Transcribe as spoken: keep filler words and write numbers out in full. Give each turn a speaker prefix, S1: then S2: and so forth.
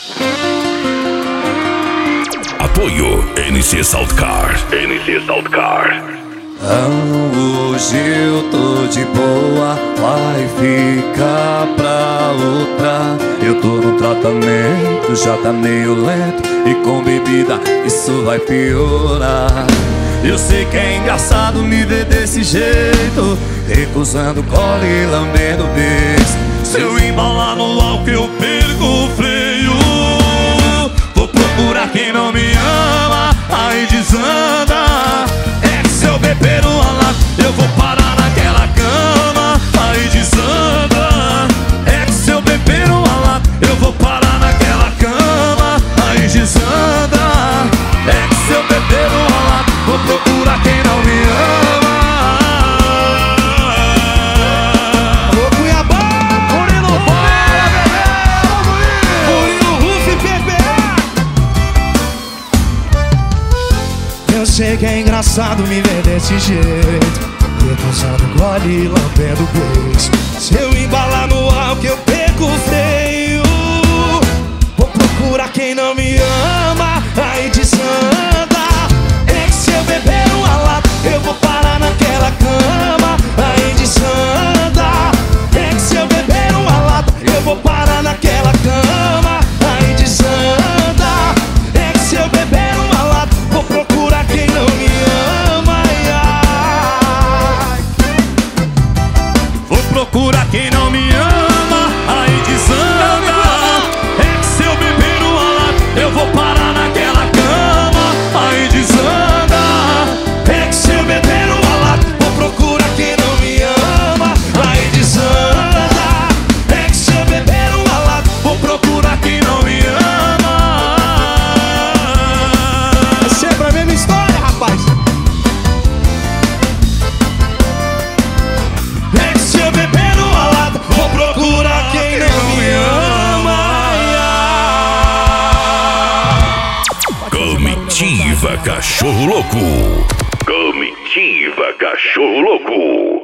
S1: Apoio N C Saltcar. N C Saltcar.
S2: Ah, hoje eu tô de boa, vai ficar pra outra. Eu tô no tratamento, já tá meio lento, e com bebida isso vai piorar. Eu sei que é engraçado me ver desse jeito, recusando cola e lambendo beijo. Se eu embalar no álcool eu perco o freio. Vou procurar quem não me ama, aí desanda. É que se eu beber uma lata eu vou parar naquela cama, aí desanda. É que se eu beber uma lata eu vou parar naquela cama, aí desanda. É que se eu beber uma lata vou procurar quem não me ama.
S3: Ô Cuiabá, Murilo, bora, bebê! Murilo, Ruff e Pepe. Eu sei que é engraçado me ver desse jeito, recusando gole e lambendo beijo. Se eu embalar no álcool eu perco o freio. Vou procurar quem não me ama, aí desanda. É que se eu beber uma lata eu vou parar naquela cama, aí desanda. É que se eu beber uma lata eu vou parar naquela cama, aí desanda. É que se eu beber uma lata vou procurar quem não me ama, ai, ai.
S2: Vou procurar quem não me ama, aí desanda. É que se eu beber uma lata eu vou parar naquela cama, aí desanda.
S3: É que se eu beber uma lata vou procurar quem não me ama, aí desanda. É que se eu beber uma lata vou procurar quem não me ama. É sempre a mesma história, rapaz. É que se eu beber uma lata vou procurar quem não me ama, ai, ai.
S1: Comitiva Cachorro Louco. Comitiva Cachorro Louco.